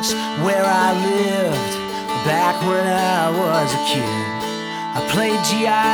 house where I lived back when I was a kid. I played GI